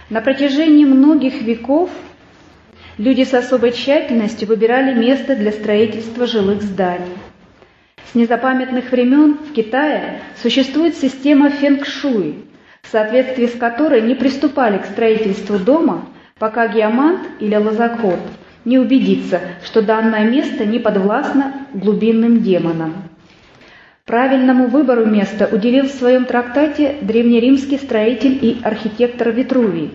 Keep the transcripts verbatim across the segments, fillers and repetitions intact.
На протяжении многих веков люди с особой тщательностью выбирали место для строительства жилых зданий. С незапамятных времен в Китае существует система фэнг-шуй, в соответствии с которой не приступали к строительству дома, пока геомант или лозоход не убедится, что данное место не подвластно глубинным демонам. Правильному выбору места уделил в своем трактате древнеримский строитель и архитектор Витрувий.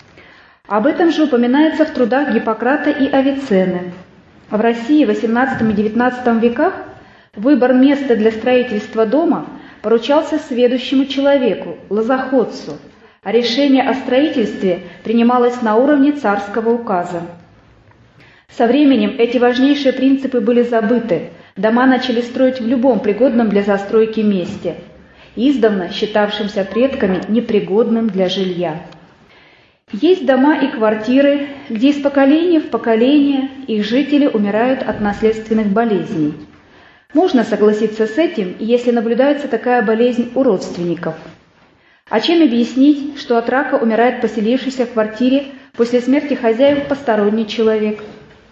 Об этом же упоминается в трудах Гиппократа и Авиценны. В России в восемнадцатом и девятнадцатом веках выбор места для строительства дома поручался сведущему человеку, лозоходцу, а решение о строительстве принималось на уровне царского указа. Со временем эти важнейшие принципы были забыты, дома начали строить в любом пригодном для застройки месте, издавна считавшимся предками непригодным для жилья. Есть дома и квартиры, где из поколения в поколение их жители умирают от наследственных болезней. Можно согласиться с этим, если наблюдается такая болезнь у родственников. А чем объяснить, что от рака умирает поселившийся в квартире после смерти хозяев посторонний человек?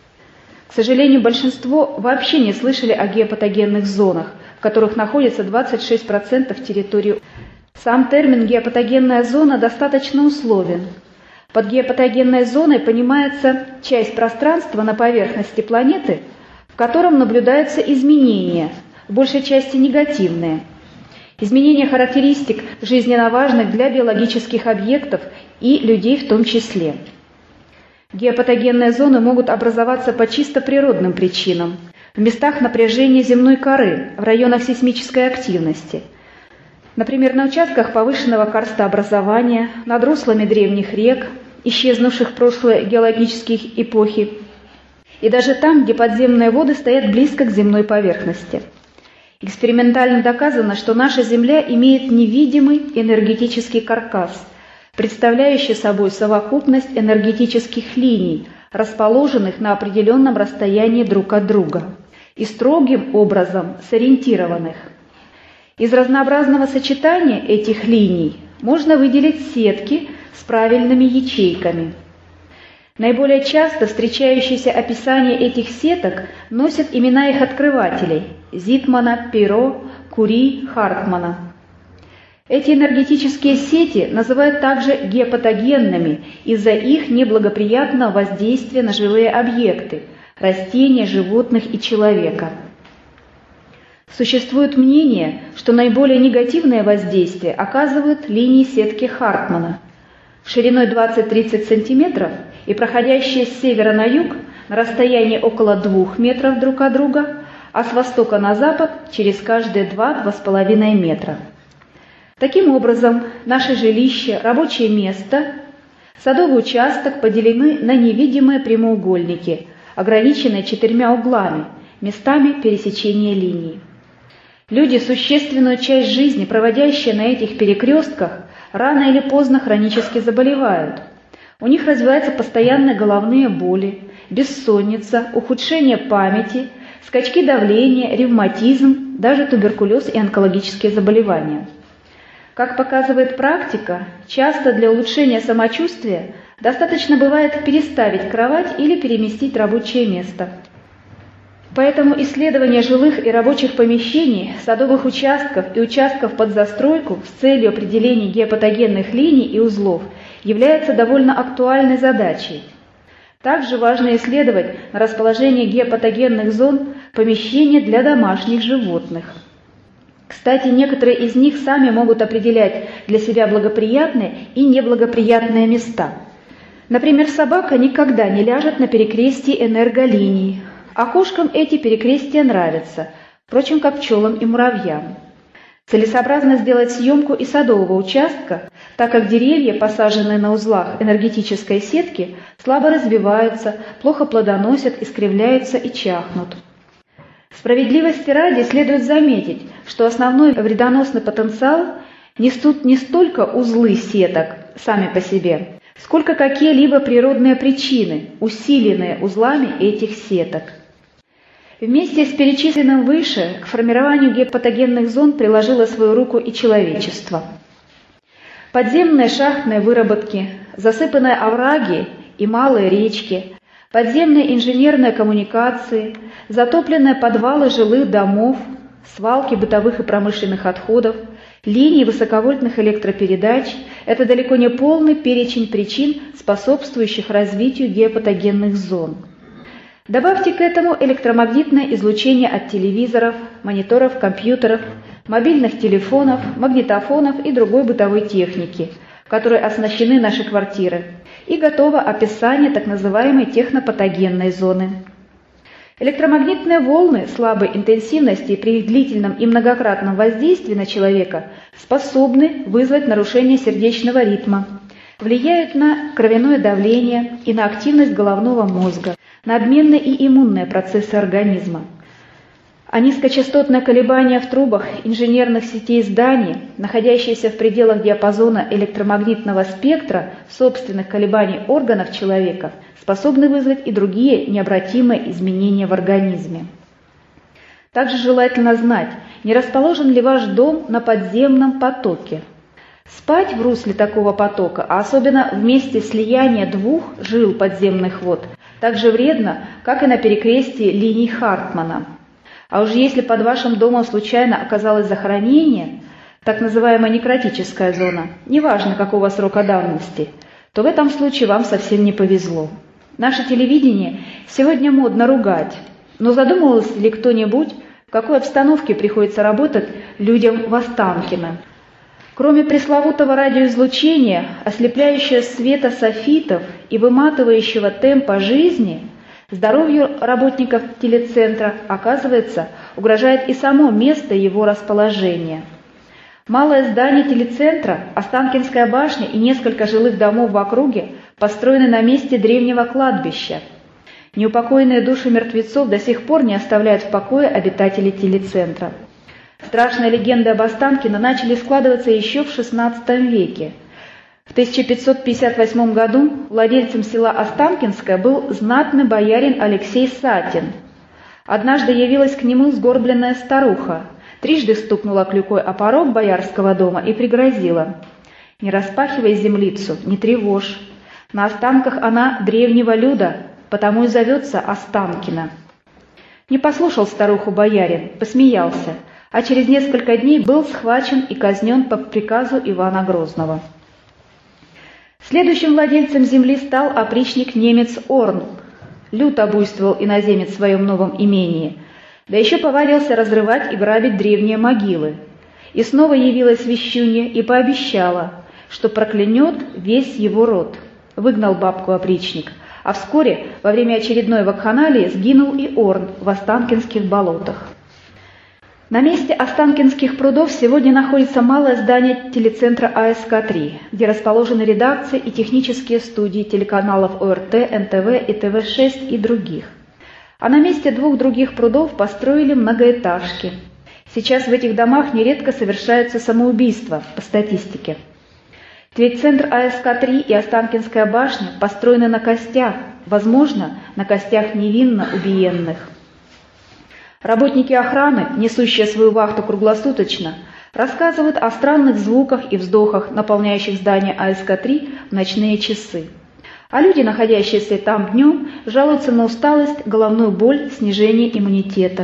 К сожалению, большинство вообще не слышали о геопатогенных зонах, в которых находится двадцать шесть процентов территории. Сам термин «геопатогенная зона» достаточно условен. Под геопатогенной зоной понимается часть пространства на поверхности планеты, в котором наблюдаются изменения, в большей части негативные. Изменения характеристик жизненно важных для биологических объектов и людей в том числе. Геопатогенные зоны могут образоваться по чисто природным причинам, в местах напряжения земной коры, в районах сейсмической активности. Например, на участках повышенного карстообразования, над руслами древних рек, исчезнувших в прошлые геологические эпохи, и даже там, где подземные воды стоят близко к земной поверхности. Экспериментально доказано, что наша Земля имеет невидимый энергетический каркас, представляющий собой совокупность энергетических линий, расположенных на определенном расстоянии друг от друга и строгим образом сориентированных. Из разнообразного сочетания этих линий можно выделить сетки с правильными ячейками. Наиболее часто встречающиеся описания этих сеток носят имена их открывателей – Зитмана, Перо, Кури, Хартмана. Эти энергетические сети называют также геопатогенными из-за их неблагоприятного воздействия на живые объекты – растения, животных и человека. Существует мнение, что наиболее негативное воздействие оказывают линии сетки Хартмана, шириной двадцать-тридцать сантиметров и проходящие с севера на юг на расстоянии около двух метров друг от друга, а с востока на запад через каждые два-два с половиной метра. Таким образом, наше жилище, рабочее место, садовый участок поделены на невидимые прямоугольники, ограниченные четырьмя углами, местами пересечения линий. Люди, существенную часть жизни, проводящие на этих перекрестках, рано или поздно хронически заболевают. У них развиваются постоянные головные боли, бессонница, ухудшение памяти, скачки давления, ревматизм, даже туберкулез и онкологические заболевания. Как показывает практика, часто для улучшения самочувствия достаточно бывает переставить кровать или переместить рабочее место. Поэтому исследование жилых и рабочих помещений, садовых участков и участков под застройку с целью определения геопатогенных линий и узлов является довольно актуальной задачей. Также важно исследовать расположение геопатогенных зон помещения для домашних животных. Кстати, некоторые из них сами могут определять для себя благоприятные и неблагоприятные места. Например, собака никогда не ляжет на перекрестие энерголиний, а кошкам эти перекрестия нравятся, впрочем, как пчелам и муравьям. Целесообразно сделать съемку и садового участка, так как деревья, посаженные на узлах энергетической сетки, слабо развиваются, плохо плодоносят, искривляются и чахнут. Справедливости ради следует заметить, что основной вредоносный потенциал несут не столько узлы сеток сами по себе, сколько какие-либо природные причины, усиленные узлами этих сеток. Вместе с перечисленным выше к формированию геопатогенных зон приложило свою руку и человечество. Подземные шахтные выработки, засыпанные овраги и малые речки, подземные инженерные коммуникации, затопленные подвалы жилых домов, свалки бытовых и промышленных отходов, линии высоковольтных электропередач – это далеко не полный перечень причин, способствующих развитию геопатогенных зон. Добавьте к этому электромагнитное излучение от телевизоров, мониторов, компьютеров, мобильных телефонов, магнитофонов и другой бытовой техники, которой оснащены наши квартиры, и готово описание так называемой технопатогенной зоны. Электромагнитные волны слабой интенсивности при длительном и многократном воздействии на человека способны вызвать нарушение сердечного ритма, влияют на кровяное давление и на активность головного мозга, на обменные и иммунные процессы организма. А низкочастотные колебания в трубах инженерных сетей зданий, находящиеся в пределах диапазона электромагнитного спектра собственных колебаний органов человека, способны вызвать и другие необратимые изменения в организме. Также желательно знать, не расположен ли ваш дом на подземном потоке. Спать в русле такого потока, а особенно в месте слияния двух жил подземных вод, так же вредно, как и на перекрестии линий Хартмана. А уж если под вашим домом случайно оказалось захоронение, так называемая некротическая зона, неважно какого срока давности, то в этом случае вам совсем не повезло. Наше телевидение сегодня модно ругать, но задумывался ли кто-нибудь, в какой обстановке приходится работать людям в Останкино? Кроме пресловутого радиоизлучения, ослепляющего света софитов и выматывающего темпа жизни, здоровью работников телецентра, оказывается, угрожает и само место его расположения. Малое здание телецентра, Останкинская башня и несколько жилых домов в округе построены на месте древнего кладбища. Неупокоенные души мертвецов до сих пор не оставляют в покое обитателей телецентра. Страшные легенды об Останкино начали складываться еще в шестнадцатом веке. В тысяча пятьсот пятьдесят восьмом году владельцем села Останкинское был знатный боярин Алексей Сатин. Однажды явилась к нему сгорбленная старуха, трижды стукнула клюкой о порог боярского дома и пригрозила: «Не распахивай землицу, не тревожь. На останках она древнего люда, потому и зовется Останкино». Не послушал старуху боярин, посмеялся, а через несколько дней был схвачен и казнен по приказу Ивана Грозного. Следующим владельцем земли стал опричник-немец Орн. Люто буйствовал иноземец в своем новом имении, да еще повадился разрывать и грабить древние могилы. И снова явилась вещунья и пообещала, что проклянет весь его род. Выгнал бабку опричник, а вскоре во время очередной вакханалии сгинул и Орн в Останкинских болотах. На месте Останкинских прудов сегодня находится малое здание телецентра А Эс Ка три, где расположены редакции и технические студии телеканалов О Эр Тэ, Эн Тэ Вэ и Тэ Вэ шесть и других. А на месте двух других прудов построили многоэтажки. Сейчас в этих домах нередко совершаются самоубийства, по статистике. Телецентр А Эс Ка три и Останкинская башня построены на костях, возможно, на костях невинно убиенных. Работники охраны, несущие свою вахту круглосуточно, рассказывают о странных звуках и вздохах, наполняющих здание А Эс Ка три в ночные часы. А люди, находящиеся там днем, жалуются на усталость, головную боль, снижение иммунитета.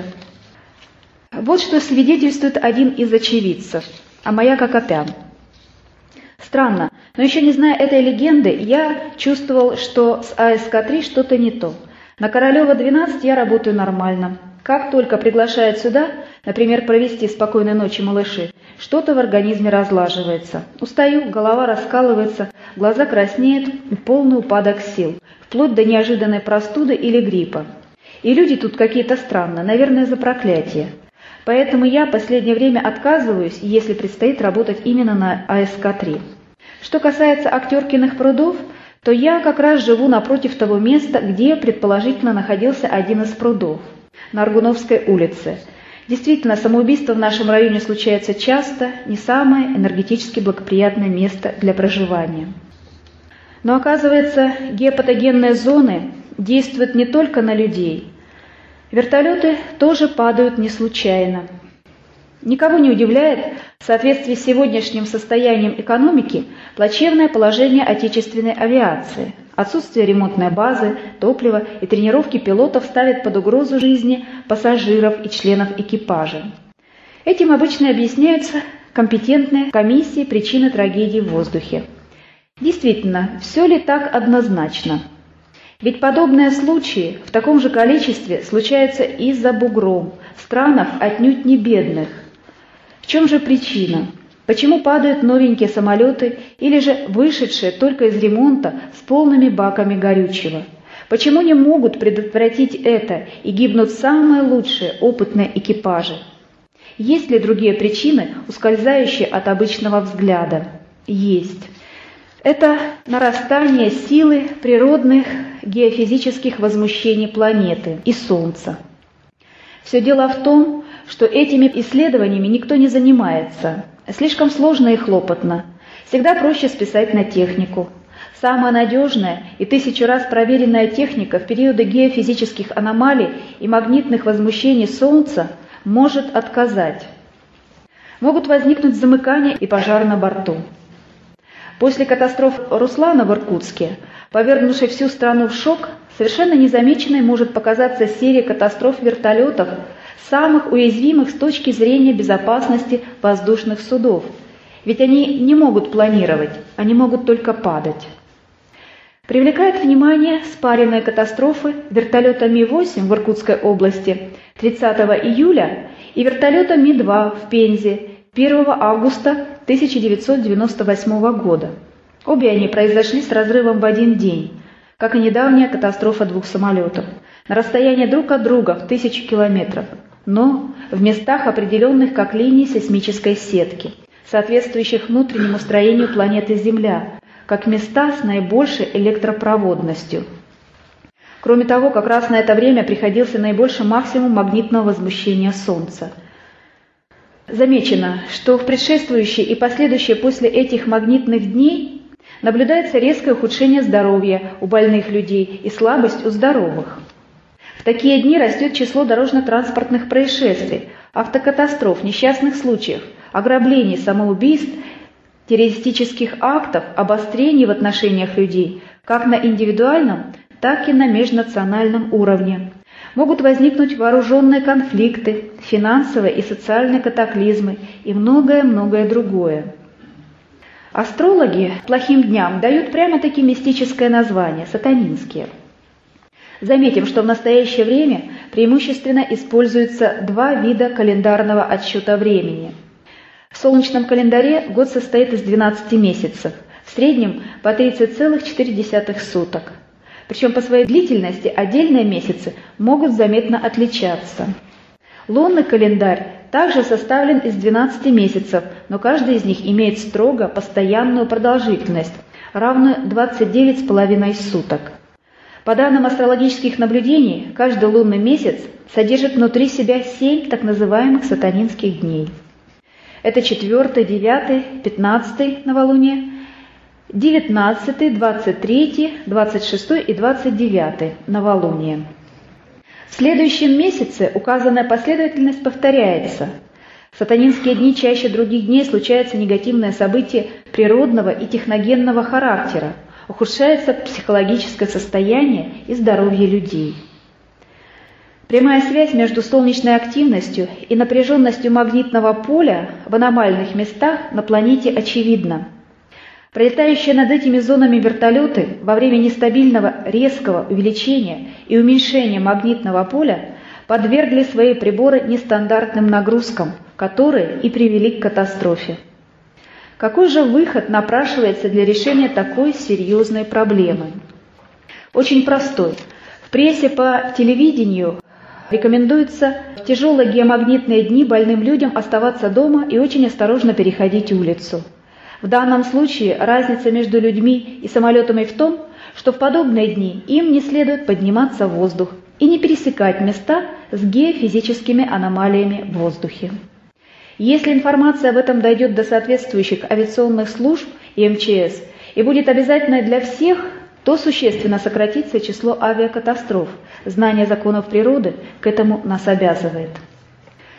Вот что свидетельствует один из очевидцев, Амаяк Акопян. Странно, но еще не зная этой легенды, я чувствовал, что с А Эс Ка три что-то не то. На Королева двенадцать я работаю нормально. Как только приглашают сюда, например, провести спокойной ночи малыши, что-то в организме разлаживается. Устаю, голова раскалывается, глаза краснеют и полный упадок сил, вплоть до неожиданной простуды или гриппа. И люди тут какие-то странные, наверное, из-за проклятия. Поэтому я в последнее время отказываюсь, если предстоит работать именно на А Эс Ка три. Что касается Актеркиных прудов, то я как раз живу напротив того места, где предположительно находился один из прудов, на Аргуновской улице. Действительно, самоубийство в нашем районе случается часто, не самое энергетически благоприятное место для проживания. Но оказывается, геопатогенные зоны действуют не только на людей. Вертолеты тоже падают не случайно. Никого не удивляет, в соответствии с сегодняшним состоянием экономики, плачевное положение отечественной авиации. Отсутствие ремонтной базы, топлива и тренировки пилотов ставят под угрозу жизни пассажиров и членов экипажа. Этим обычно объясняются компетентные комиссии причины трагедий в воздухе. Действительно, все ли так однозначно? Ведь подобные случаи в таком же количестве случаются и за бугром, в странах отнюдь не бедных. В чем же причина? Почему падают новенькие самолеты или же вышедшие только из ремонта с полными баками горючего? Почему не могут предотвратить это и гибнут самые лучшие опытные экипажи? Есть ли другие причины, ускользающие от обычного взгляда? Есть. Это нарастание силы природных геофизических возмущений планеты и Солнца. Все дело в том, что этими исследованиями никто не занимается. Слишком сложно и хлопотно. Всегда проще списать на технику. Самая надежная и тысячу раз проверенная техника в периоды геофизических аномалий и магнитных возмущений Солнца может отказать. Могут возникнуть замыкания и пожар на борту. После катастрофы Руслана в Иркутске, повергнувшей всю страну в шок, совершенно незамеченной может показаться серия катастроф вертолетов, самых уязвимых с точки зрения безопасности воздушных судов. Ведь они не могут планировать, они могут только падать. Привлекает внимание спаренные катастрофы вертолета Ми восемь в Иркутской области тридцатого июля и вертолета Ми два в Пензе первого августа тысяча девятьсот девяносто восьмого года. Обе они произошли с разрывом в один день, как и недавняя катастрофа двух самолетов, на расстоянии друг от друга в тысячу километров, но в местах, определенных как линии сейсмической сетки, соответствующих внутреннему строению планеты Земля, как места с наибольшей электропроводностью. Кроме того, как раз на это время приходился наибольший максимум магнитного возмущения Солнца. Замечено, что в предшествующие и последующие после этих магнитных дней наблюдается резкое ухудшение здоровья у больных людей и слабость у здоровых. В такие дни растет число дорожно-транспортных происшествий, автокатастроф, несчастных случаев, ограблений, самоубийств, террористических актов, обострений в отношениях людей, как на индивидуальном, так и на межнациональном уровне. Могут возникнуть вооруженные конфликты, финансовые и социальные катаклизмы и многое-многое другое. Астрологи плохим дням дают прямо-таки мистическое название – сатанинские. Заметим, что в настоящее время преимущественно используются два вида календарного отсчета времени. В солнечном календаре год состоит из двенадцати месяцев, в среднем по тридцать целых четыре десятых суток. Причем по своей длительности отдельные месяцы могут заметно отличаться. Лунный календарь также составлен из двенадцати месяцев, но каждый из них имеет строго постоянную продолжительность, равную двадцати девяти с половиной суток. По данным астрологических наблюдений, каждый лунный месяц содержит внутри себя семь так называемых сатанинских дней. Это четвертый, девятый, пятнадцатый новолуние, девятнадцатый, двадцать третий, двадцать шестой и двадцать девятый новолуние. В следующем месяце указанная последовательность повторяется. В сатанинские дни чаще других дней случаются негативные события природного и техногенного характера, ухудшается психологическое состояние и здоровье людей. Прямая связь между солнечной активностью и напряженностью магнитного поля в аномальных местах на планете очевидна. Пролетающие над этими зонами вертолеты во время нестабильного резкого увеличения и уменьшения магнитного поля подвергли свои приборы нестандартным нагрузкам, которые и привели к катастрофе. Какой же выход напрашивается для решения такой серьезной проблемы? Очень простой. В прессе, по телевидению рекомендуется в тяжелые геомагнитные дни больным людям оставаться дома и очень осторожно переходить улицу. В данном случае разница между людьми и самолетами в том, что в подобные дни им не следует подниматься в воздух и не пересекать места с геофизическими аномалиями в воздухе. Если информация об этом дойдет до соответствующих авиационных служб и эм че эс и будет обязательной для всех, то существенно сократится число авиакатастроф. Знание законов природы к этому нас обязывает.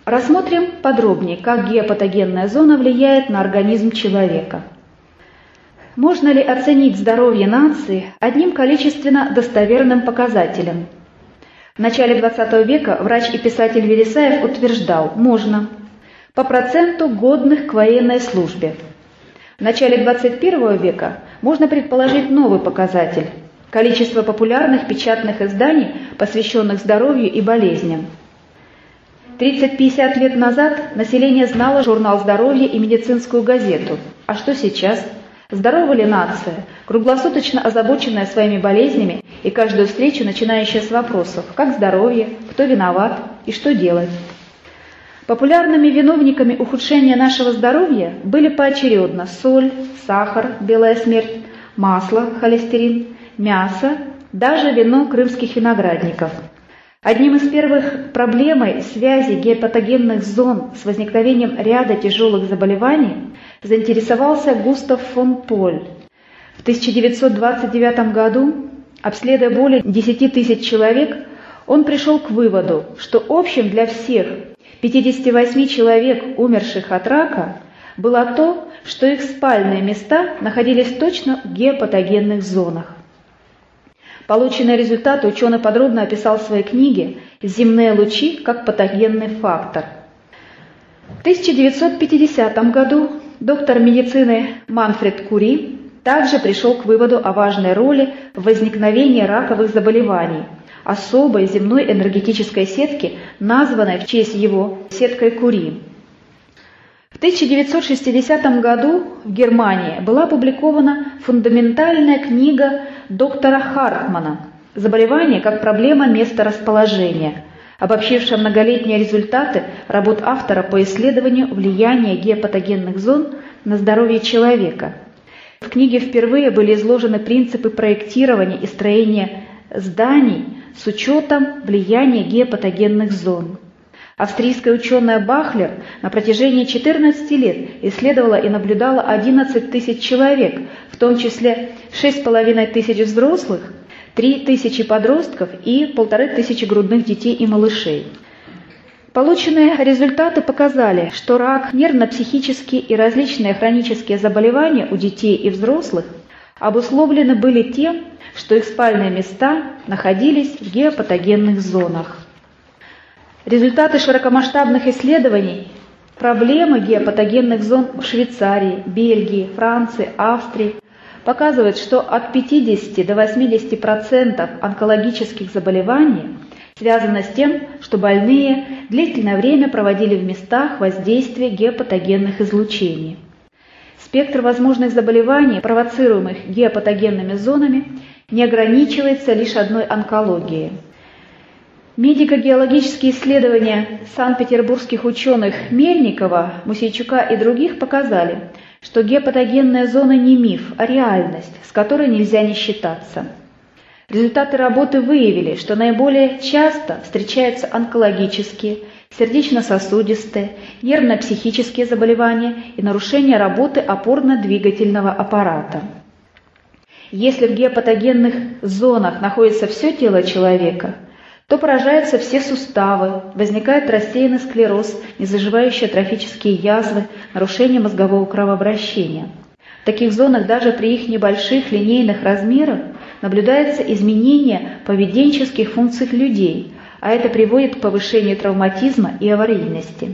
Рассмотрим подробнее, как геопатогенная зона влияет на организм человека. Можно ли оценить здоровье нации одним количественно достоверным показателем? В начале двадцатого века врач и писатель Вересаев утверждал: можно, по проценту годных к военной службе. В начале двадцать первого века можно предположить новый показатель – количество популярных печатных изданий, посвященных здоровью и болезням. тридцать-пятьдесят лет назад население знало журнал «Здоровье» и медицинскую газету. А что сейчас? Здорова ли нация, круглосуточно озабоченная своими болезнями и каждую встречу начинающая с вопросов: как здоровье, кто виноват и что делать? Популярными виновниками ухудшения нашего здоровья были поочередно соль, сахар, белая смерть, масло, холестерин, мясо, даже вино крымских виноградников. Одним из первых проблемой связи геопатогенных зон с возникновением ряда тяжелых заболеваний заинтересовался Густав фон Поль. В тысяча девятьсот двадцать девятом году, обследуя более десяти тысяч человек, он пришел к выводу, что общим для всех пятидесяти восьми человек, умерших от рака, было то, что их спальные места находились точно в геопатогенных зонах. Полученные результаты ученый подробно описал в своей книге «Земные лучи как патогенный фактор». В тысяча девятьсот пятидесятом году доктор медицины Манфред Кури также пришел к выводу о важной роли в возникновении раковых заболеваний, особой земной энергетической сетки, названной в честь его сеткой Кури. В тысяча девятьсот шестидесятом году в Германии была опубликована фундаментальная книга доктора Хартмана «Заболевание как проблема месторасположения», обобщившая многолетние результаты работ автора по исследованию влияния геопатогенных зон на здоровье человека. В книге впервые были изложены принципы проектирования и строения зданий с учетом влияния геопатогенных зон. Австрийская ученая Бахлер на протяжении четырнадцати лет исследовала и наблюдала одиннадцать тысяч человек, в том числе шесть с половиной тысяч взрослых, три тысячи подростков и полторы тысячи грудных детей и малышей. Полученные результаты показали, что рак, нервно-психические и различные хронические заболевания у детей и взрослых обусловлены были тем, что их спальные места находились в геопатогенных зонах. Результаты широкомасштабных исследований проблемы геопатогенных зон в Швейцарии, Бельгии, Франции, Австрии показывают, что от пятидесяти до восьмидесяти процентов онкологических заболеваний связано с тем, что больные длительное время проводили в местах воздействия геопатогенных излучений. Спектр возможных заболеваний, провоцируемых геопатогенными зонами, не ограничивается лишь одной онкологией. Медико-геологические исследования санкт-петербургских ученых Мельникова, Мусейчука и других показали, что геопатогенная зона не миф, а реальность, с которой нельзя не считаться. Результаты работы выявили, что наиболее часто встречаются онкологические, сердечно-сосудистые, нервно-психические заболевания и нарушения работы опорно-двигательного аппарата. Если в геопатогенных зонах находится все тело человека, то поражаются все суставы, возникает рассеянный склероз, незаживающие атрофические язвы, нарушение мозгового кровообращения. В таких зонах даже при их небольших линейных размерах наблюдается изменение поведенческих функций людей, а это приводит к повышению травматизма и аварийности.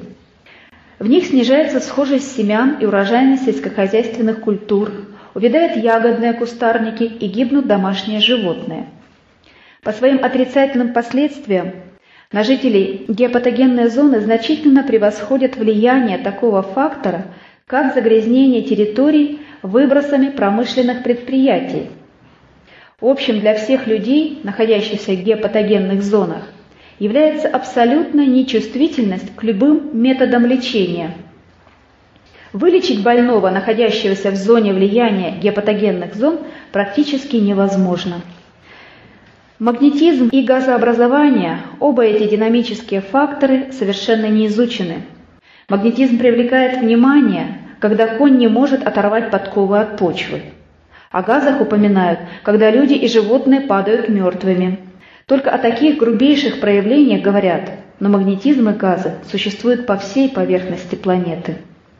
В них снижается схожесть семян и урожайность сельскохозяйственных культур, увядают ягодные кустарники и гибнут домашние животные. По своим отрицательным последствиям на жителей геопатогенные зоны значительно превосходят влияние такого фактора, как загрязнение территорий выбросами промышленных предприятий. Общим для всех людей, находящихся в геопатогенных зонах, является абсолютная нечувствительность к любым методам лечения. Вылечить больного, находящегося в зоне влияния геопатогенных зон, практически невозможно. Магнетизм и газообразование – оба эти динамические факторы совершенно не изучены. Магнетизм привлекает внимание, когда конь не может оторвать подковы от почвы. О газах упоминают, когда люди и животные падают мертвыми. Только о таких грубейших проявлениях говорят: но магнетизм и газы существуют по всей поверхности планеты.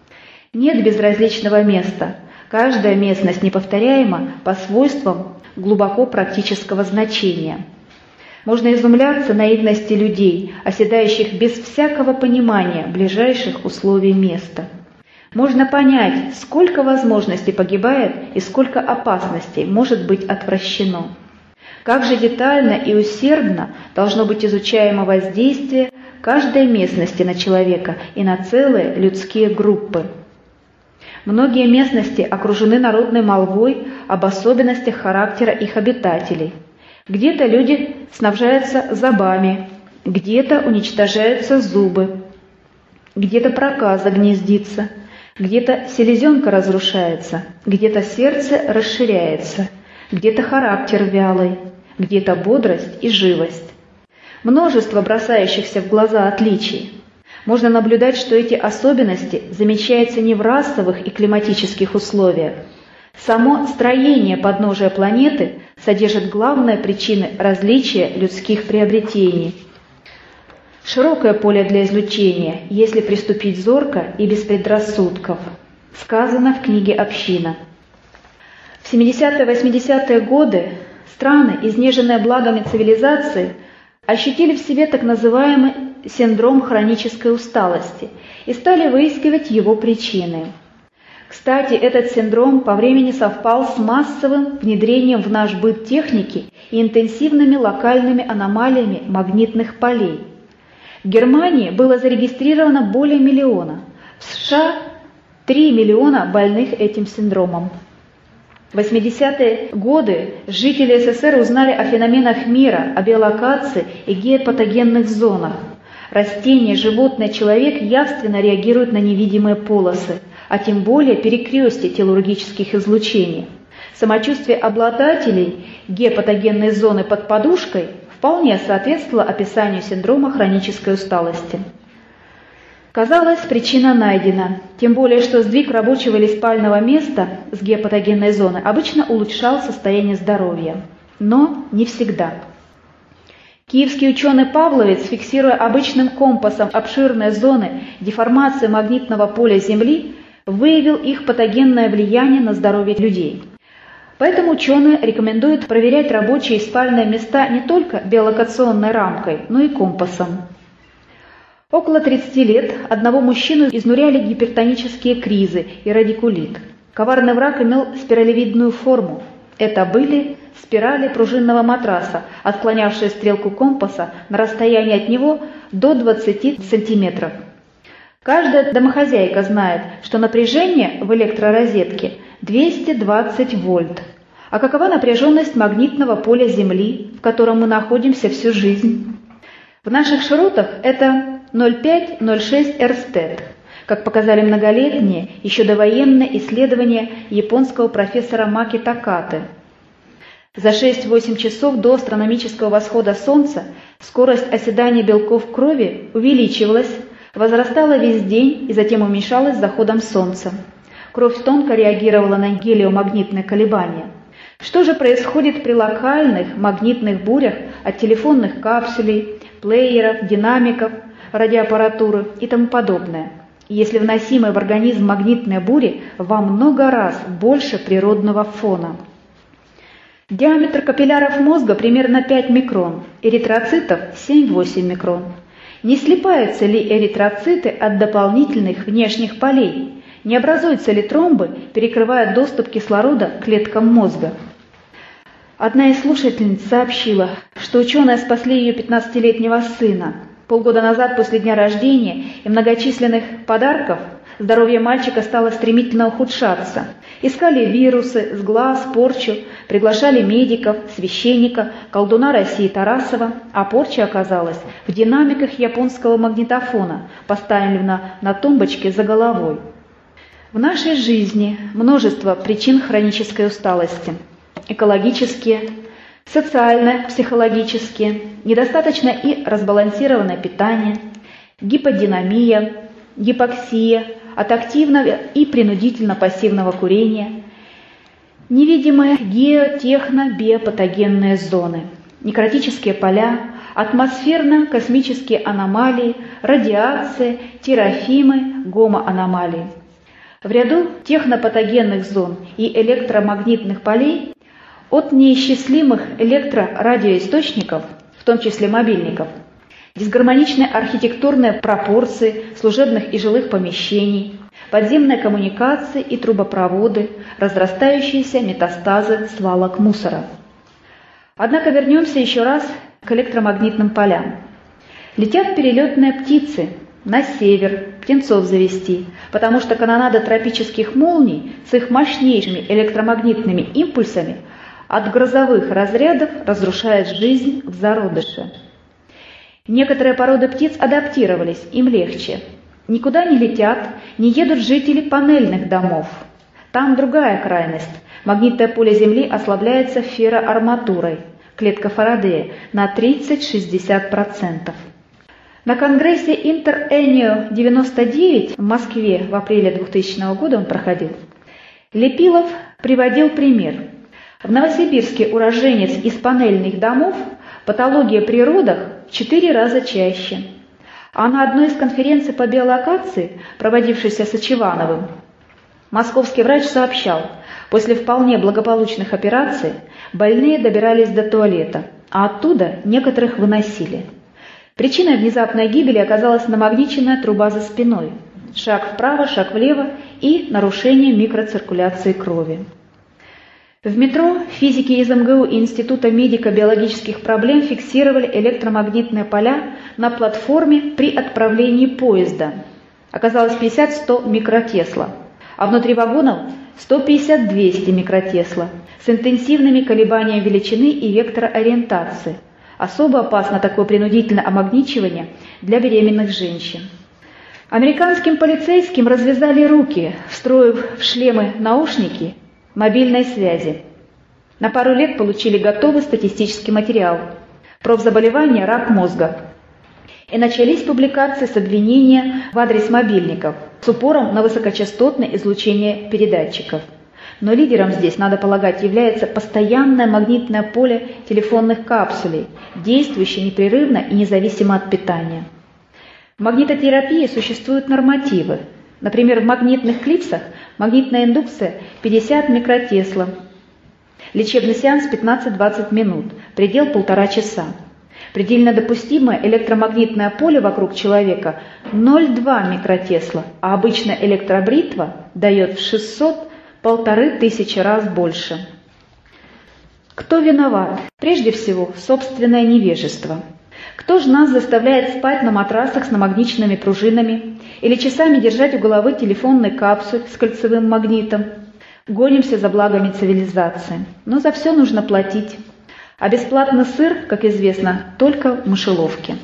Нет безразличного места. Каждая местность неповторяема по свойствам глубоко практического значения. Можно изумляться наивности людей, оседающих без всякого понимания ближайших условий места. Можно понять, сколько возможностей погибает и сколько опасностей может быть отвращено. Как же детально и усердно должно быть изучаемо воздействие каждой местности на человека и на целые людские группы. Многие местности окружены народной молвой об особенностях характера их обитателей. Где-то люди снабжаются зубами, где-то уничтожаются зубы, где-то проказа гнездится, где-то селезенка разрушается, где-то сердце расширяется, где-то характер вялый, где-то бодрость и живость. Множество бросающихся в глаза отличий. Можно наблюдать, что эти особенности замечаются не в расовых и климатических условиях. Само строение подножия планеты содержит главные причины различия людских приобретений. Широкое поле для изучения, если приступить зорко и без предрассудков. Сказано в книге «Община». В семидесятые-восьмидесятые годы страны, изнеженные благами цивилизации, ощутили в себе так называемый синдром хронической усталости и стали выискивать его причины. Кстати, этот синдром по времени совпал с массовым внедрением в наш быт техники и интенсивными локальными аномалиями магнитных полей. В Германии было зарегистрировано более миллиона, в США – три миллиона больных этим синдромом. В восьмидесятые годы жители СССР узнали о феноменах мира, о биолокации и геопатогенных зонах. Растения, животные, человек явственно реагируют на невидимые полосы, а тем более перекрестие телургических излучений. Самочувствие обладателей геопатогенной зоны под подушкой вполне соответствовало описанию синдрома хронической усталости. Казалось, причина найдена, тем более что сдвиг рабочего или спального места с геопатогенной зоны обычно улучшал состояние здоровья. Но не всегда. Киевский ученый Павловец, фиксируя обычным компасом обширные зоны деформации магнитного поля Земли, выявил их патогенное влияние на здоровье людей. Поэтому ученые рекомендуют проверять рабочие и спальные места не только биолокационной рамкой, но и компасом. Около тридцати лет одного мужчину изнуряли гипертонические кризы и радикулит. Коварный враг имел спиралевидную форму. Это были спирали пружинного матраса, отклонявшие стрелку компаса на расстояние от него до двадцати сантиметров. Каждая домохозяйка знает, что напряжение в электророзетке двести двадцать вольт. А какова напряженность магнитного поля Земли, в котором мы находимся всю жизнь? В наших широтах это ноль целых пять - ноль целых шесть эрстед, как показали многолетние, еще довоенные исследования японского профессора Маки Такаты. За шесть-восемь часов до астрономического восхода Солнца скорость оседания белков крови увеличивалась, возрастала весь день и затем уменьшалась с заходом Солнца. Кровь тонко реагировала на гелиомагнитные колебания. Что же происходит при локальных магнитных бурях от телефонных капсулей, плееров, динамиков, радиоаппаратуры и тому подобное, если вносимые в организм магнитные бури во много раз больше природного фона? Диаметр капилляров мозга примерно пять микрон, эритроцитов семь-восемь микрон. Не слипаются ли эритроциты от дополнительных внешних полей? Не образуются ли тромбы, перекрывая доступ кислорода к клеткам мозга? Одна из слушательниц сообщила, что ученые спасли ее пятнадцатилетнего сына. Полгода назад, после дня рождения и многочисленных подарков, здоровье мальчика стало стремительно ухудшаться. Искали вирусы, сглаз, порчу, приглашали медиков, священника, колдуна России Тарасова, а порча оказалась в динамиках японского магнитофона, поставленного на тумбочке за головой. В нашей жизни множество причин хронической усталости. Экологические, социальные, психологические, недостаточное и разбалансированное питание, гиподинамия, гипоксия от активного и принудительно-пассивного курения, невидимые геотехно-биопатогенные зоны, некротические поля, атмосферно-космические аномалии, радиация, терафимы, гомоаномалии. В ряду технопатогенных зон и электромагнитных полей от неисчислимых электрорадиоисточников, в том числе мобильников, дисгармоничные архитектурные пропорции служебных и жилых помещений, подземные коммуникации и трубопроводы, разрастающиеся метастазы свалок мусора. Однако вернемся еще раз к электромагнитным полям. Летят перелетные птицы на север, птенцов завести, потому что канонада тропических молний с их мощнейшими электромагнитными импульсами от грозовых разрядов разрушает жизнь в зародыше. Некоторые породы птиц адаптировались, им легче. Никуда не летят, не едут жители панельных домов. Там другая крайность. Магнитное поле Земли ослабляется ферроарматурой, клетка Фарадея, на тридцать-шестьдесят процентов. На конгрессе Интер-Энео девяносто девять в Москве в апреле двухтысячного года он проходил. Лепилов приводил пример. В Новосибирске уроженец из панельных домов патология при родах в четыре раза чаще. А на одной из конференций по биолокации, проводившейся Сачевановым, московский врач сообщал, после вполне благополучных операций больные добирались до туалета, а оттуда некоторых выносили. Причиной внезапной гибели оказалась намагниченная труба за спиной, шаг вправо, шаг влево и нарушение микроциркуляции крови. В метро физики из эм гэ у и Института медико-биологических проблем фиксировали электромагнитные поля на платформе при отправлении поезда. Оказалось пятьдесят-сто микротесла, а внутри вагонов сто пятьдесят - двести микротесла с интенсивными колебаниями величины и вектора ориентации. Особо опасно такое принудительное омагничивание для беременных женщин. Американским полицейским развязали руки, встроив в шлемы наушники мобильной связи. На пару лет получили готовый статистический материал. Профзаболевание, рак мозга. И начались публикации с обвинения в адрес мобильников с упором на высокочастотное излучение передатчиков. Но лидером здесь, надо полагать, является постоянное магнитное поле телефонных капсулей, действующее непрерывно и независимо от питания. В магнитотерапии существуют нормативы. Например, в магнитных клипсах магнитная индукция пятьдесят микротесла, лечебный сеанс пятнадцать-двадцать минут, предел полтора часа. Предельно допустимое электромагнитное поле вокруг человека ноль целых две десятых микротесла, а обычная электробритва дает в шестьсот — полторы тысячи раз больше. Кто виноват? Прежде всего, собственное невежество. Кто же нас заставляет спать на матрасах с намагниченными пружинами или часами держать у головы телефонный капсуль с кольцевым магнитом? Гонимся за благами цивилизации, но за все нужно платить. А бесплатный сыр, как известно, только в мышеловке.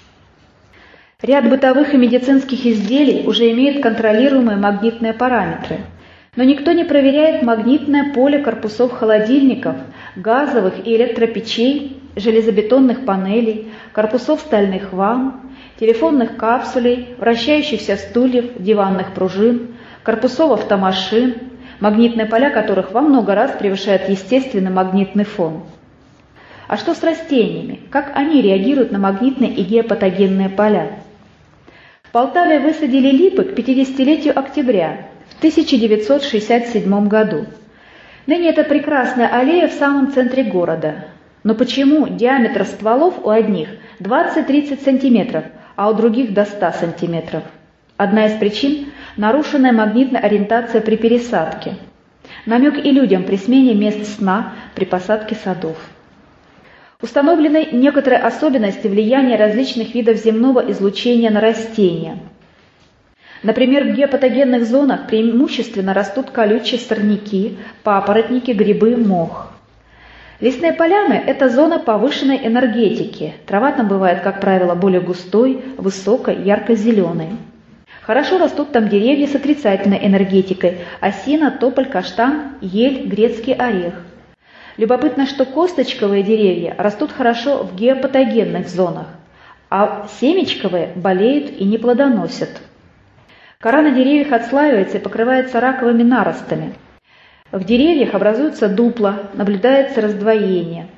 Ряд бытовых и медицинских изделий уже имеет контролируемые магнитные параметры, но никто не проверяет магнитное поле корпусов холодильников, газовых и электропечей, железобетонных панелей, корпусов стальных ванн, телефонных капсулей, вращающихся стульев, диванных пружин, корпусов автомашин, магнитные поля которых во много раз превышают естественный магнитный фон. А что с растениями? Как они реагируют на магнитные и геопатогенные поля? В Полтаве высадили липы к пятидесятилетию октября в тысяча девятьсот шестьдесят седьмом году. Ныне это прекрасная аллея в самом центре города. Но почему диаметр стволов у одних двадцать-тридцать сантиметров, а у других до ста сантиметров? Одна из причин – нарушенная магнитная ориентация при пересадке. Намек и людям при смене мест сна при посадке садов. Установлены некоторые особенности влияния различных видов земного излучения на растения. Например, в геопатогенных зонах преимущественно растут колючие сорняки, папоротники, грибы, мох. Лесные поляны – это зона повышенной энергетики. Трава там бывает, как правило, более густой, высокой, ярко-зеленой. Хорошо растут там деревья с отрицательной энергетикой – осина, тополь, каштан, ель, грецкий орех. Любопытно, что косточковые деревья растут хорошо в геопатогенных зонах, а семечковые болеют и не плодоносят. Кора на деревьях отслаивается и покрывается раковыми наростами. В деревьях образуются дупла, наблюдается раздвоение.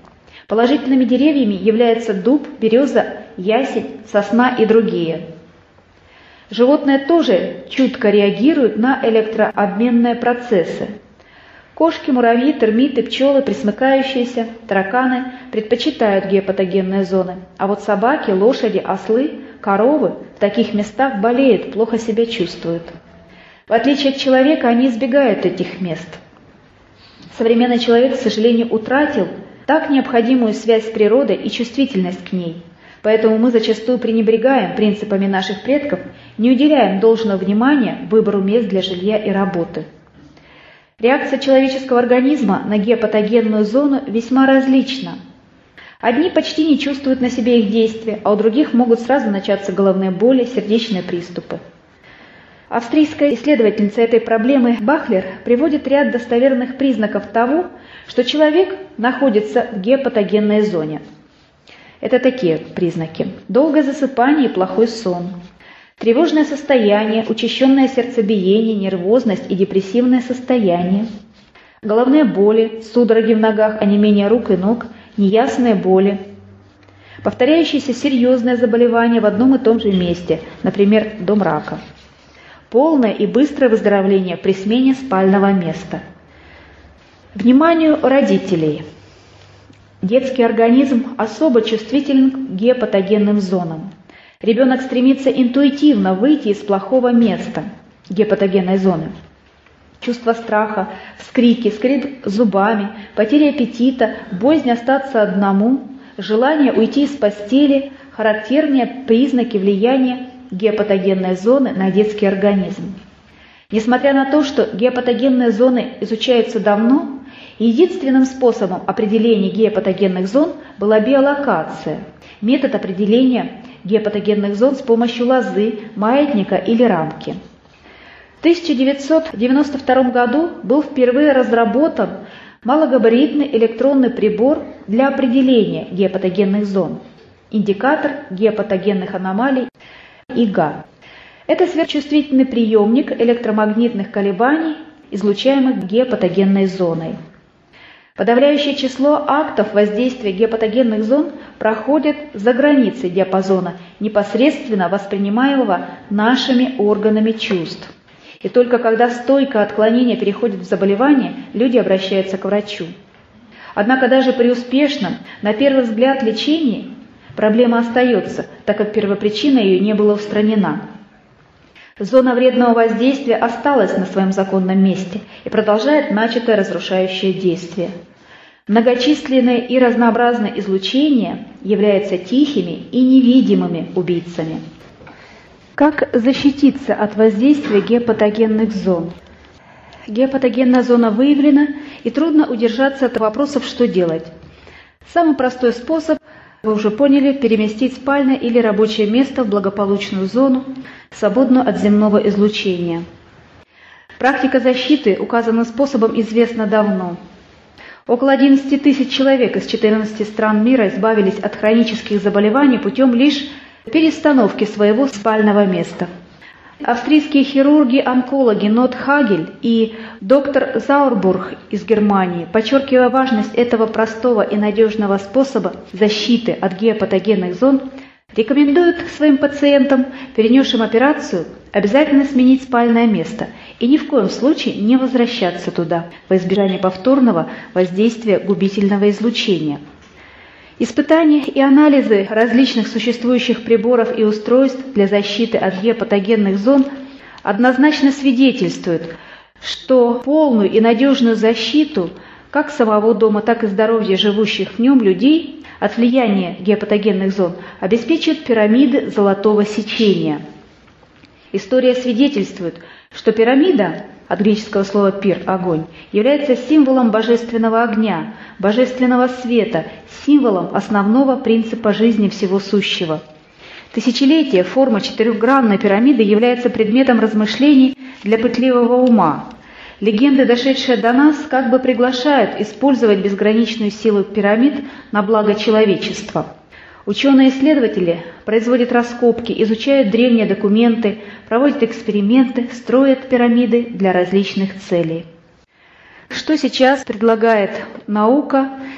Положительными деревьями являются дуб, береза, ясень, сосна и другие. Животные тоже чутко реагируют на электрообменные процессы. Кошки, муравьи, термиты, пчелы, пресмыкающиеся, тараканы предпочитают геопатогенные зоны, а вот собаки, лошади, ослы, коровы в таких местах болеют, плохо себя чувствуют. В отличие от человека, они избегают этих мест. Современный человек, к сожалению, утратил так необходимую связь с природой и чувствительность к ней. Поэтому мы зачастую пренебрегаем принципами наших предков, не уделяем должного внимания выбору мест для жилья и работы. Реакция человеческого организма на геопатогенную зону весьма различна. Одни почти не чувствуют на себе их действия, а у других могут сразу начаться головные боли, сердечные приступы. Австрийская исследовательница этой проблемы Бахлер приводит ряд достоверных признаков того, что человек находится в геопатогенной зоне. Это такие признаки: долгое засыпание и плохой сон, тревожное состояние, учащенное сердцебиение, нервозность и депрессивное состояние, головные боли, судороги в ногах, онемение рук и ног, неясные боли, повторяющиеся серьезные заболевания в одном и том же месте, например, дом рака, полное и быстрое выздоровление при смене спального места. Вниманию родителей. Детский организм особо чувствителен к геопатогенным зонам. Ребенок стремится интуитивно выйти из плохого места, геопатогенной зоны. Чувство страха, вскрики, скрип зубами, потеря аппетита, боязнь остаться одному, желание уйти из постели – характерные признаки влияния геопатогенной зоны на детский организм. Несмотря на то, что геопатогенные зоны изучаются давно, единственным способом определения геопатогенных зон была биолокация, метод определения геопатогенных зон с помощью лозы, маятника или рамки. В тысяча девятьсот девяносто втором году был впервые разработан малогабаритный электронный прибор для определения геопатогенных зон – индикатор геопатогенных аномалий и га. Это сверхчувствительный приемник электромагнитных колебаний, излучаемых геопатогенной зоной. Подавляющее число актов воздействия геопатогенных зон проходит за границей диапазона, непосредственно воспринимаемого нашими органами чувств. И только когда стойкое отклонение переходит в заболевание, люди обращаются к врачу. Однако даже при успешном, на первый взгляд, лечении проблема остается, так как первопричина ее не была устранена. Зона вредного воздействия осталась на своем законном месте и продолжает начатое разрушающее действие. Многочисленные и разнообразные излучения являются тихими и невидимыми убийцами. Как защититься от воздействия геопатогенных зон? Геопатогенная зона выявлена, и трудно удержаться от вопросов, что делать. Самый простой способ, вы уже поняли, переместить спальное или рабочее место в благополучную зону, свободную от земного излучения. Практика защиты указанным способом известна давно. Около одиннадцати тысяч человек из четырнадцати стран мира избавились от хронических заболеваний путем лишь перестановки своего спального места. Австрийские хирурги-онкологи Нот Хагель и доктор Заурбург из Германии, подчеркивая важность этого простого и надежного способа защиты от геопатогенных зон, рекомендуют своим пациентам, перенесшим операцию, обязательно сменить спальное место и ни в коем случае не возвращаться туда во избежание повторного воздействия губительного излучения. Испытания и анализы различных существующих приборов и устройств для защиты от геопатогенных зон однозначно свидетельствуют, что полную и надежную защиту как самого дома, так и здоровья живущих в нем людей от влияния геопатогенных зон обеспечивают пирамиды золотого сечения. История свидетельствует, что пирамида, от греческого слова «пир» – огонь, является символом божественного огня, божественного света, символом основного принципа жизни всего сущего. Тысячелетия форма четырехгранной пирамиды является предметом размышлений для пытливого ума. Легенды, дошедшие до нас, как бы приглашают использовать безграничную силу пирамид на благо человечества. Ученые-исследователи производят раскопки, изучают древние документы, проводят эксперименты, строят пирамиды для различных целей. Что сейчас предлагает наука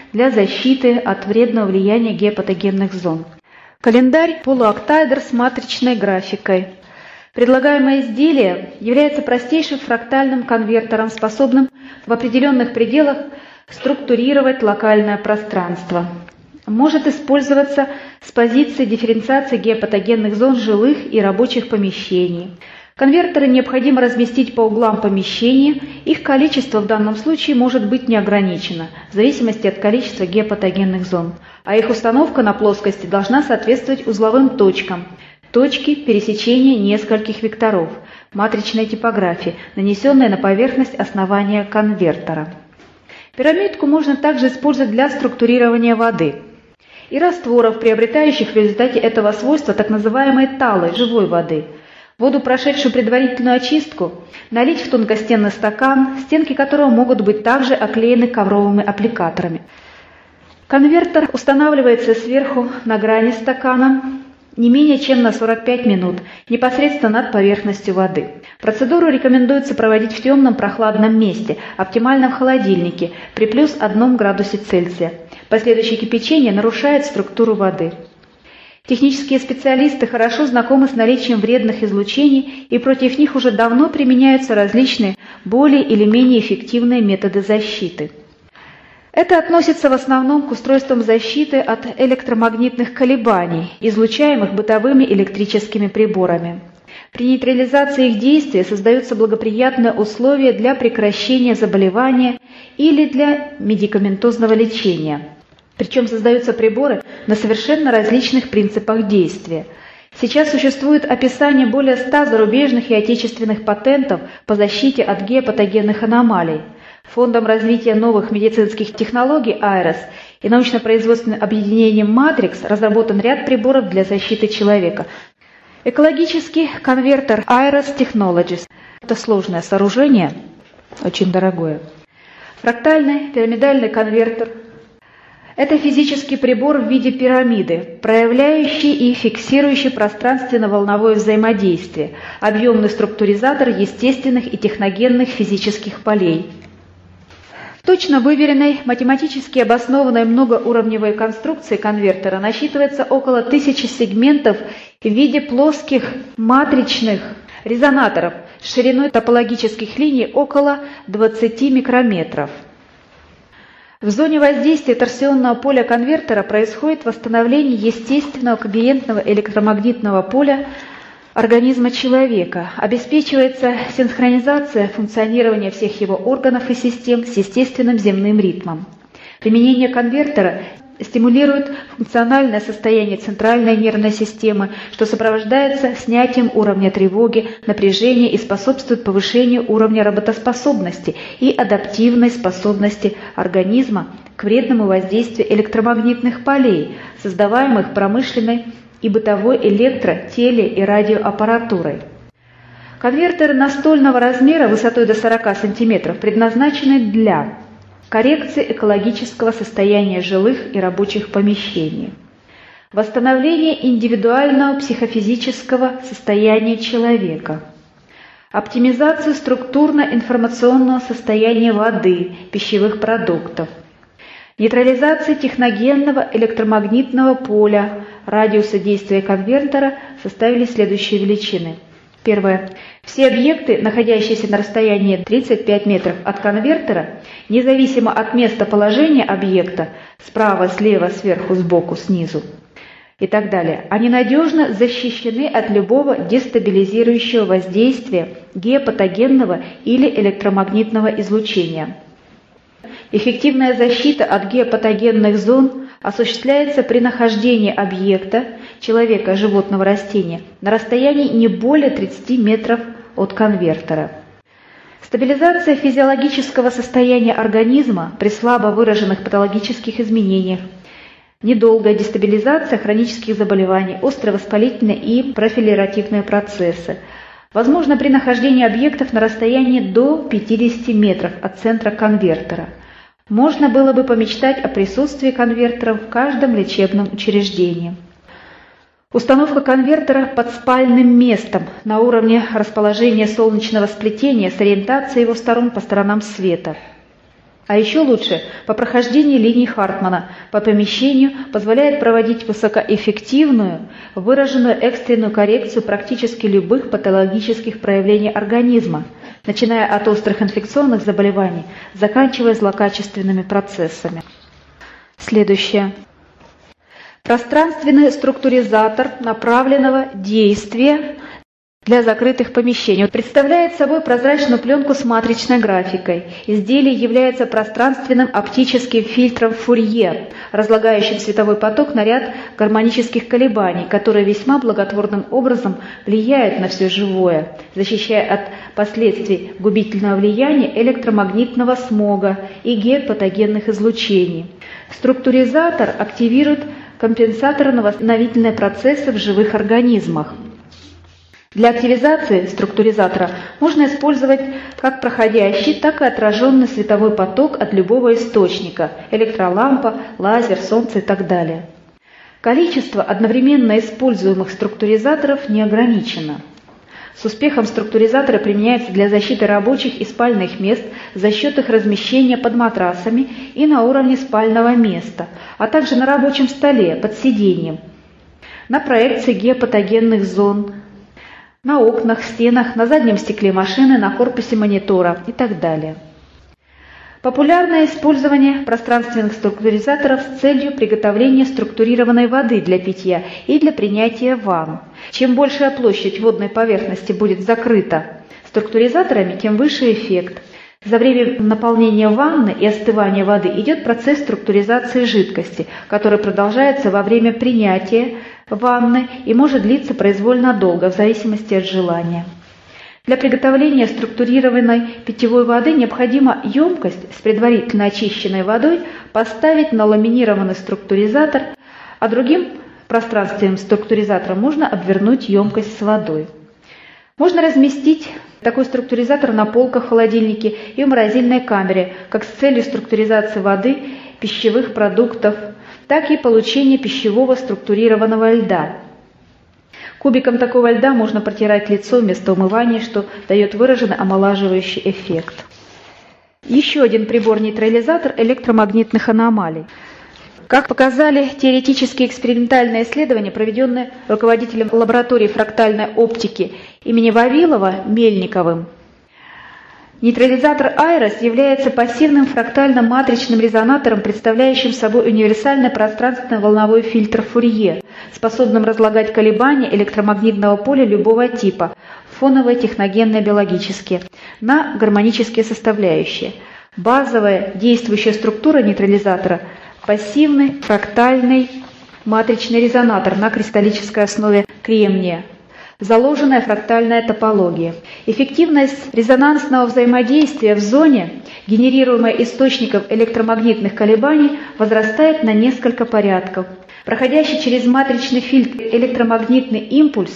для защиты от вредного влияния геопатогенных зон. Календарь полуоктаэдр с матричной графикой. Предлагаемое изделие является простейшим фрактальным конвертером, способным в определенных пределах структурировать локальное пространство. Может использоваться с позиции дифференциации геопатогенных зон жилых и рабочих помещений. Конвертеры необходимо разместить по углам помещения, их количество в данном случае может быть не ограничено, в зависимости от количества геопатогенных зон, а их установка на плоскости должна соответствовать узловым точкам, точки пересечения нескольких векторов, матричной типографии, нанесенной на поверхность основания конвертера. Пирамидку можно также использовать для структурирования воды и растворов, приобретающих в результате этого свойства так называемые талы живой воды. Воду, прошедшую предварительную очистку, налить в тонкостенный стакан, стенки которого могут быть также оклеены ковровыми аппликаторами. Конвертер устанавливается сверху на грани стакана не менее чем на сорок пять минут, непосредственно над поверхностью воды. Процедуру рекомендуется проводить в темном прохладном месте, оптимально в холодильнике, при плюс одном градусе Цельсия. Последующее кипячение нарушает структуру воды. Технические специалисты хорошо знакомы с наличием вредных излучений, и против них уже давно применяются различные более или менее эффективные методы защиты. Это относится в основном к устройствам защиты от электромагнитных колебаний, излучаемых бытовыми электрическими приборами. При нейтрализации их действия создаются благоприятные условия для прекращения заболевания или для медикаментозного лечения. Причем создаются приборы на совершенно различных принципах действия. Сейчас существует описание более ста зарубежных и отечественных патентов по защите от геопатогенных аномалий. Фондом развития новых медицинских технологий «Айрес» и научно-производственным объединением «Матрикс» разработан ряд приборов для защиты человека. Экологический конвертер «Айрес Technologies» – это сложное сооружение, очень дорогое. Фрактальный пирамидальный конвертер – это физический прибор в виде пирамиды, проявляющий и фиксирующий пространственно-волновое взаимодействие, объемный структуризатор естественных и техногенных физических полей. В точно выверенной, математически обоснованной многоуровневой конструкции конвертера насчитывается около тысячи сегментов в виде плоских матричных резонаторов с шириной топологических линий около двадцати микрометров. В зоне воздействия торсионного поля конвертера происходит восстановление естественного когерентного электромагнитного поля организма человека, обеспечивается синхронизация функционирования всех его органов и систем с естественным земным ритмом. Применение конвертера стимулирует функциональное состояние центральной нервной системы, что сопровождается снятием уровня тревоги, напряжения и способствует повышению уровня работоспособности и адаптивной способности организма к вредному воздействию электромагнитных полей, создаваемых промышленной и бытовой электро-, теле- и радиоаппаратурой. Конвертеры настольного размера высотой до сорока сантиметров предназначены для коррекции экологического состояния жилых и рабочих помещений, восстановление индивидуального психофизического состояния человека, оптимизацию структурно-информационного состояния воды, пищевых продуктов, нейтрализация техногенного электромагнитного поля. Радиусы действия конвертера составили следующие величины. Первое. Все объекты, находящиеся на расстоянии тридцать пять метров от конвертера, независимо от места положения объекта, справа, слева, сверху, сбоку, снизу и так далее, они надежно защищены от любого дестабилизирующего воздействия геопатогенного или электромагнитного излучения. Эффективная защита от геопатогенных зон осуществляется при нахождении объекта, человека, животного, растения, на расстоянии не более тридцати метров от конвертера. Стабилизация физиологического состояния организма при слабо выраженных патологических изменениях, недолгая дестабилизация хронических заболеваний, остро-воспалительные и профилеративные процессы, возможно при нахождении объектов на расстоянии до пятидесяти метров от центра конвертера. Можно было бы помечтать о присутствии конвертеров в каждом лечебном учреждении. Установка конвертера под спальным местом на уровне расположения солнечного сплетения с ориентацией его сторон по сторонам света. А еще лучше, по прохождении линии Хартмана по помещению позволяет проводить высокоэффективную, выраженную экстренную коррекцию практически любых патологических проявлений организма, начиная от острых инфекционных заболеваний, заканчивая злокачественными процессами. Следующее. Пространственный структуризатор направленного действия для закрытых помещений представляет собой прозрачную пленку с матричной графикой. Изделие является пространственным оптическим фильтром Фурье, разлагающим световой поток на ряд гармонических колебаний, которые весьма благотворным образом влияют на все живое, защищая от последствий губительного влияния электромагнитного смога и геопатогенных излучений. Структуризатор активирует компенсаторно-восстановительные процессы в живых организмах. Для активизации структуризатора можно использовать как проходящий, так и отраженный световой поток от любого источника – электролампа, лазер, солнце и так далее. Количество одновременно используемых структуризаторов не ограничено. С успехом структуризаторы применяются для защиты рабочих и спальных мест за счет их размещения под матрасами и на уровне спального места, а также на рабочем столе под сиденьем, на проекции геопатогенных зон, на окнах, стенах, на заднем стекле машины, на корпусе монитора и так далее. Популярное использование пространственных структуризаторов с целью приготовления структурированной воды для питья и для принятия ванн. Чем большая площадь водной поверхности будет закрыта структуризаторами, тем выше эффект. За время наполнения ванны и остывания воды идет процесс структуризации жидкости, который продолжается во время принятия ванны и может длиться произвольно долго, в зависимости от желания. Для приготовления структурированной питьевой воды необходима емкость с предварительно очищенной водой поставить на ламинированный структуризатор, а другим пространственным структуризатором можно обвернуть емкость с водой. Можно разместить такой структуризатор на полках в холодильнике и в морозильной камере, как с целью структуризации воды, пищевых продуктов, так и получения пищевого структурированного льда. Кубиком такого льда можно протирать лицо вместо умывания, что дает выраженный омолаживающий эффект. Еще один прибор-нейтрализатор электромагнитных аномалий. Как показали теоретические экспериментальные исследования, проведенные руководителем лаборатории фрактальной оптики имени Вавилова Мельниковым, нейтрализатор Айрос является пассивным фрактальным матричным резонатором, представляющим собой универсальный пространственно-волновой фильтр Фурье, способным разлагать колебания электромагнитного поля любого типа, фоновые, техногенные, биологические, на гармонические составляющие. Базовая действующая структура нейтрализатора – пассивный фрактальный матричный резонатор на кристаллической основе кремния. Заложенная фрактальная топология. Эффективность резонансного взаимодействия в зоне, генерируемой источником электромагнитных колебаний, возрастает на несколько порядков. Проходящий через матричный фильтр электромагнитный импульс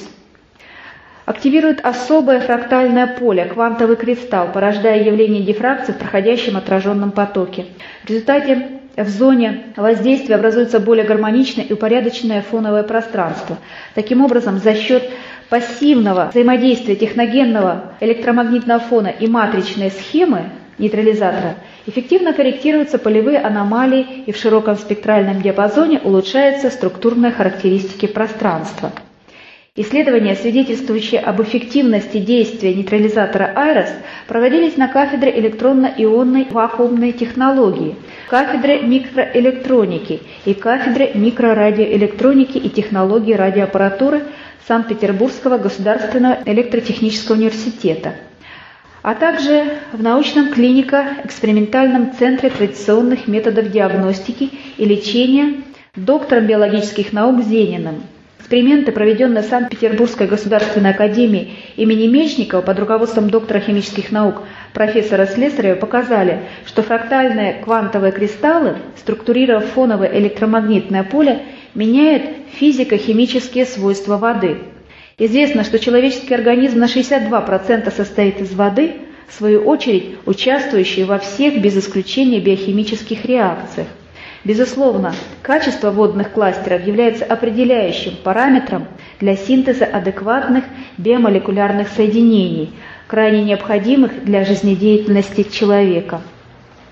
активирует особое фрактальное поле, квантовый кристалл, порождая явление дифракции в проходящем отраженном потоке. В результате в зоне воздействия образуется более гармоничное и упорядоченное фоновое пространство. Таким образом, за счет пассивного взаимодействия техногенного электромагнитного фона и матричной схемы нейтрализатора эффективно корректируются полевые аномалии и в широком спектральном диапазоне улучшаются структурные характеристики пространства. Исследования, свидетельствующие об эффективности действия нейтрализатора Айрос, проводились на кафедре электронно-ионной вакуумной технологии, кафедре микроэлектроники и кафедре микрорадиоэлектроники и технологии радиоаппаратуры Санкт-Петербургского государственного электротехнического университета, а также в научном клинико-экспериментальном центре традиционных методов диагностики и лечения доктором биологических наук Зениным. Эксперименты, проведенные в Санкт-Петербургской государственной академии имени Мечникова под руководством доктора химических наук профессора Слесарева, показали, что фрактальные квантовые кристаллы, структурировав фоновое электромагнитное поле, меняют физико-химические свойства воды. Известно, что человеческий организм на шестьдесят два процента состоит из воды, в свою очередь участвующей во всех без исключения биохимических реакциях. Безусловно, качество водных кластеров является определяющим параметром для синтеза адекватных биомолекулярных соединений, крайне необходимых для жизнедеятельности человека.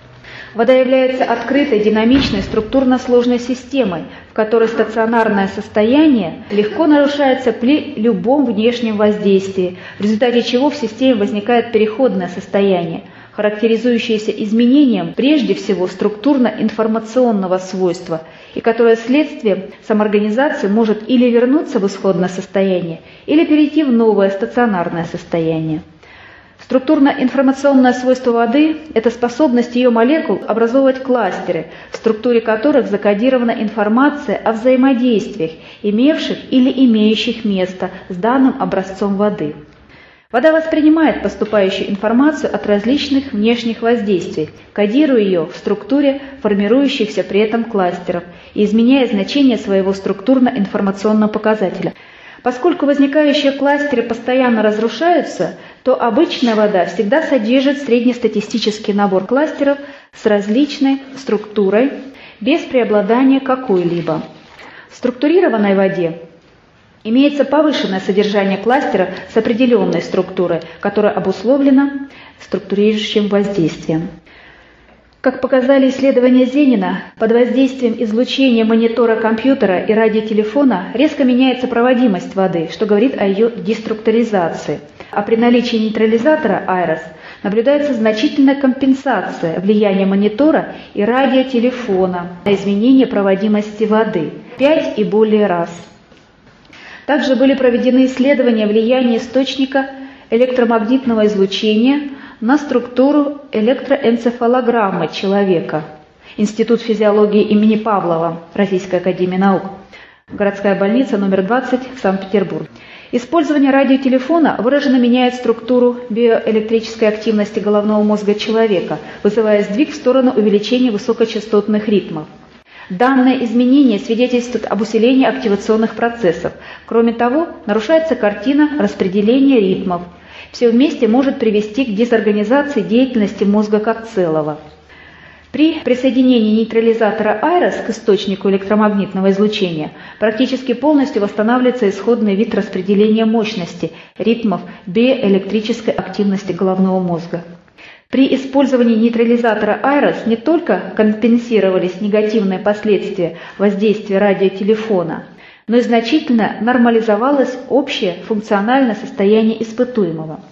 Вода является открытой, динамичной, структурно сложной системой, в которой стационарное состояние легко нарушается при любом внешнем воздействии, в результате чего в системе возникает переходное состояние, характеризующееся изменением прежде всего структурно-информационного свойства, и которое следствием самоорганизации может или вернуться в исходное состояние, или перейти в новое стационарное состояние. Структурно-информационное свойство воды – это способность ее молекул образовывать кластеры, в структуре которых закодирована информация о взаимодействиях, имевших или имеющих место с данным образцом воды. Вода воспринимает поступающую информацию от различных внешних воздействий, кодируя ее в структуре формирующихся при этом кластеров и изменяя значение своего структурно-информационного показателя. Поскольку возникающие кластеры постоянно разрушаются, то обычная вода всегда содержит среднестатистический набор кластеров с различной структурой, без преобладания какой-либо. В структурированной воде имеется повышенное содержание кластера с определенной структурой, которая обусловлена структурирующим воздействием. Как показали исследования Зенина, под воздействием излучения монитора компьютера и радиотелефона резко меняется проводимость воды, что говорит о ее деструктуризации. А при наличии нейтрализатора Айрес наблюдается значительная компенсация влияния монитора и радиотелефона на изменение проводимости воды в пять и более раз. Также были проведены исследования влияния источника электромагнитного излучения на структуру электроэнцефалограммы человека. Институт физиологии имени Павлова, Российская академия наук, городская больница номер двадцать, Санкт-Петербург. Использование радиотелефона выраженно меняет структуру биоэлектрической активности головного мозга человека, вызывая сдвиг в сторону увеличения высокочастотных ритмов. Данное изменение свидетельствует об усилении активационных процессов. Кроме того, нарушается картина распределения ритмов. Все вместе может привести к дезорганизации деятельности мозга как целого. При присоединении нейтрализатора Айрес к источнику электромагнитного излучения практически полностью восстанавливается исходный вид распределения мощности, ритмов биоэлектрической активности головного мозга. При использовании нейтрализатора Айрес не только компенсировались негативные последствия воздействия радиотелефона, но и значительно нормализовалось общее функциональное состояние испытуемого.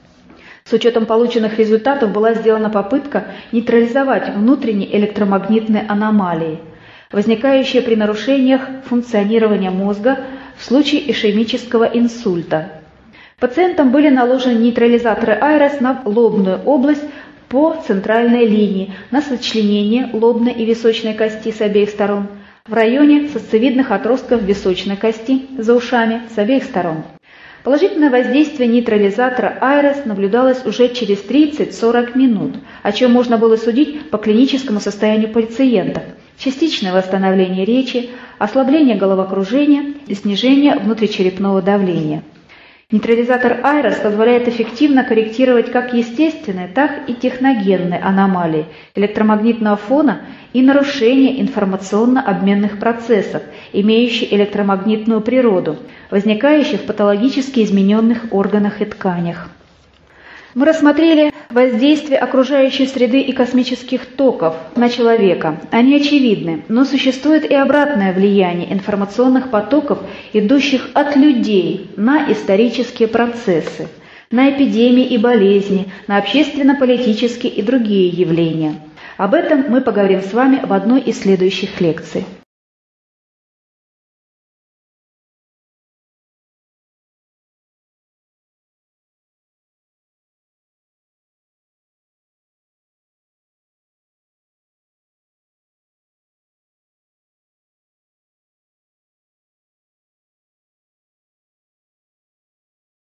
С учетом полученных результатов была сделана попытка нейтрализовать внутренние электромагнитные аномалии, возникающие при нарушениях функционирования мозга в случае ишемического инсульта. Пациентам были наложены нейтрализаторы Айрес на лобную область по центральной линии, на сочленение лобной и височной кости с обеих сторон, в районе сосцевидных отростков височной кости за ушами с обеих сторон. Положительное воздействие нейтрализатора Айрес наблюдалось уже через тридцать-сорок минут, о чем можно было судить по клиническому состоянию пациентов: частичное восстановление речи, ослабление головокружения и снижение внутричерепного давления. Нейтрализатор Айрес позволяет эффективно корректировать как естественные, так и техногенные аномалии электромагнитного фона и нарушения информационно-обменных процессов, имеющие электромагнитную природу, возникающих в патологически измененных органах и тканях. Мы рассмотрели воздействие окружающей среды и космических токов на человека. Они очевидны, но существует и обратное влияние информационных потоков, идущих от людей на исторические процессы, на эпидемии и болезни, на общественно-политические и другие явления. Об этом мы поговорим с вами в одной из следующих лекций.